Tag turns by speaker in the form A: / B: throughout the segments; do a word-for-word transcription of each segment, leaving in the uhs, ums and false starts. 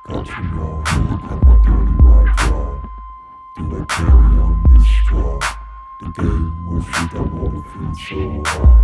A: Catching your hook and my dirty white draw. Do I carry on this straw? The game was shit, I wanna feel so high.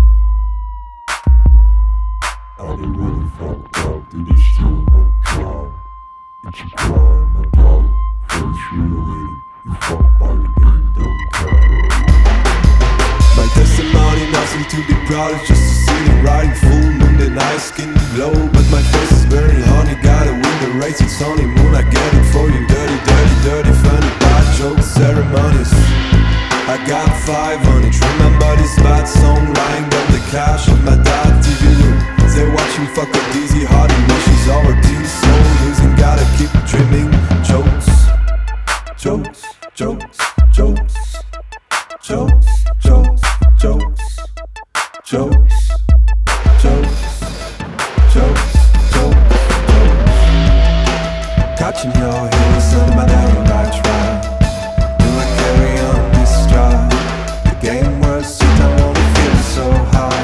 A: Are they really fucked up? Do they still not try? It's a crime, my dog. Face real, you fucked by the game, don't care. My testimony, nothing to be proud of, just a city riding full moon, the night skin glow. But my face is burning honey, gotta win the race, it's honeymoon, I get it for you. Dirty, dirty, dirty, funny, bad jokes, ceremonies. I got five on it, remember this bad song, lying on the couch of my dad T V room. They watch me fuck up dizzy, hard and wishes our team so losing, gotta keep dreaming. Jokes, jokes, jokes, jokes, jokes, jokes, jokes, jokes, jokes, jokes, jokes, jokes. Catching your heels under my daddy right right. Do I carry on this stride? The game was sweet, I wanna feel so high.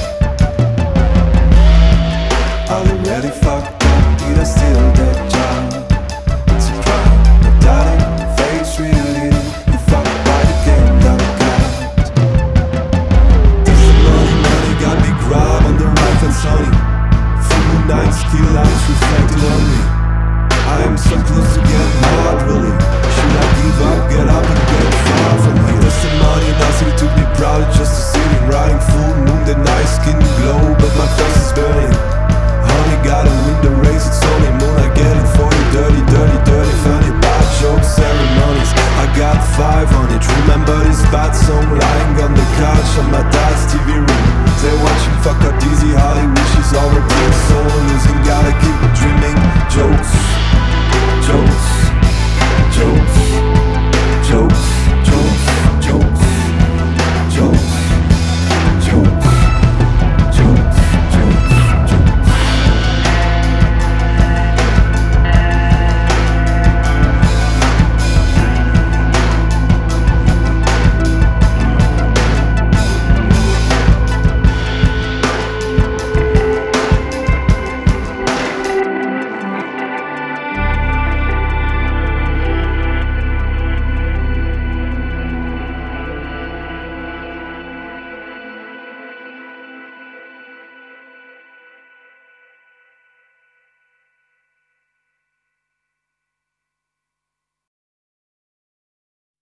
A: Are you ready fucked up? Did I steal that job? It's a crime, my daddy face really. You fucked by the game that I got. Testimony, money got me grab on the right and sunny. Full night skill lights reflected on me. I am so close to getting hard, really. Should I give up, get up and get far from here? Testimony, nothing to be proud of, just a city riding full moon, the night skin glow, but my face is burning.